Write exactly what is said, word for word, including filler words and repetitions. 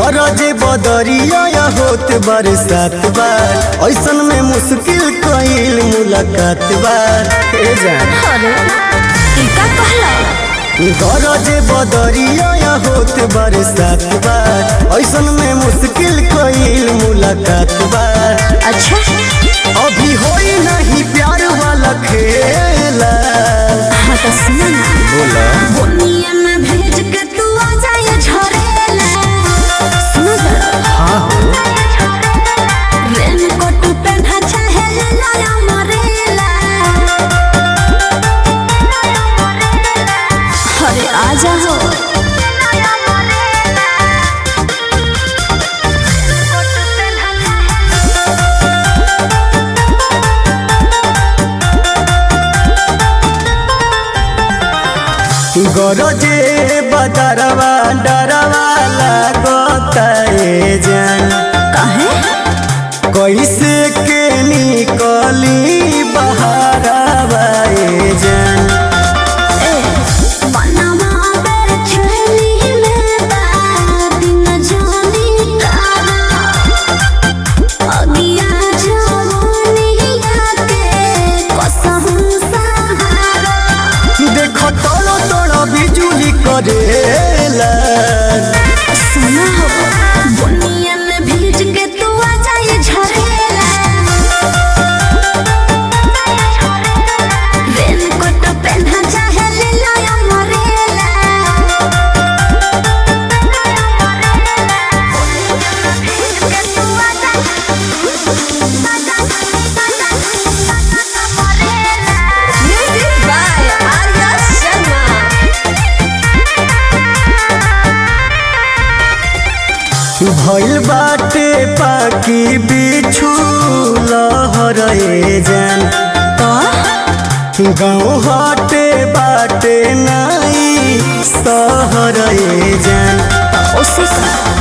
गरजे बदरिया होत बरसात बार ऐसन में मुश्किल कईल मुलाकात बार ए जान अरे ई का कहला गरजे बदरिया होत बरसात बार ऐसन में मुश्किल कईल मुलाकात बार। अच्छा अभी होई नहीं प्यार वाला खेला। हाँ तो सुना ना बोला बोनिया में भेज के तू आ जाए झरेला सुनो जरा हाँ हो रेनकोट पहना चाहे लाया मरेला अरे आजा हो गरजे बदरवा डरवा लागता ए जान काहे कैसे के निकली बहारवा ए जान ए बनवा बेर छली में दिन जानी तारा अगिया जवानिया के कसम सहारा देखो तोड़ो तोड़ो बिजुली करेला। सुना हो बुनिया में भीज के तू आ जाए झरेला रेनकोट पहना चाहे ले लाया मरेला भीज के तू आ म्यूजिक बाय आर्या शर्मा भइल बाटे पाकी बिछु लहर ए जान गाँव हटे बाटे नाई शहर ए जान उसे